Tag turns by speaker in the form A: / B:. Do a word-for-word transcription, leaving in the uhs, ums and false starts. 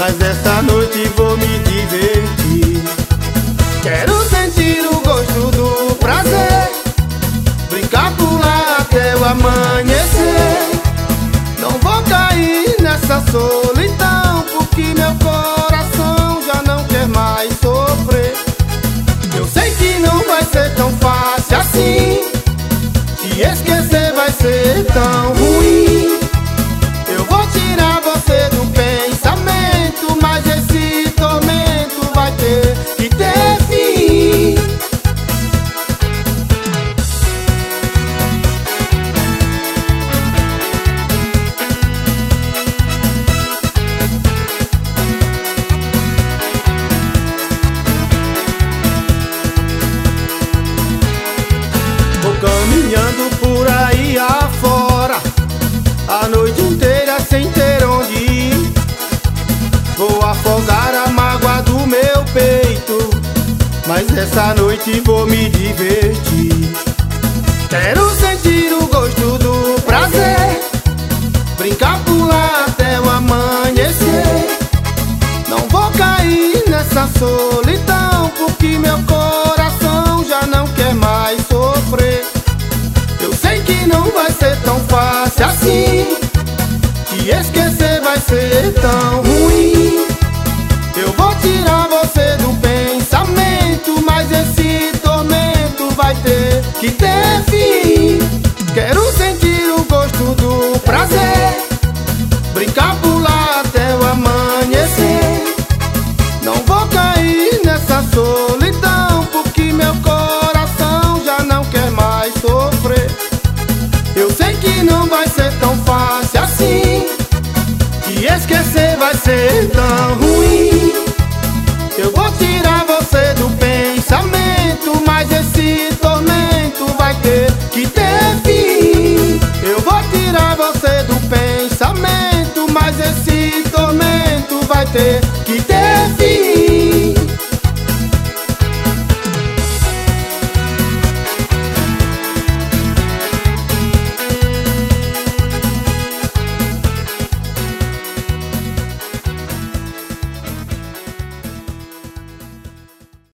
A: mas essa noite vou me divertir. Quero sentir o gosto do prazer, brincar, pular até o amanhecer. Não vou cair nessa solidão, porque meu coração já não quer mais sofrer. Eu sei que não vai ser tão fácil assim, te esquecer vai ser tão ruim. Eu vou tirar você do pensamento, mas esse tormento vai ter que ter fim. Vou caminhando por aí afora, a noite inteira sem ter onde ir. Vou afogar a mágoa do meu peito, mas essa noite vou me divertir. Quero sentir o gosto do prazer, brincar, pular até o amanhecer. Não vou cair nessa solidão, porque meu coração já não quer mais sofrer. Eu sei que não vai ser tão fácil assim, te esquecer vai ser tão ruim. Eu vou tirar você do pensamento, mas esse tormento vai ter que ter fim. Quero sentir o gosto do prazer, brincar, pular até o amanhecer. Não vou cair nessa solidão, porque meu coração já não quer mais sofrer. Eu sei que não vai ser tão fácil assim, te esquecer vai ser tão ruim. Eu vou tirar você do pensamento, mas esse tormento vai ter que ter fim. Eu vou tirar você do pensamento, mas esse tormento vai ter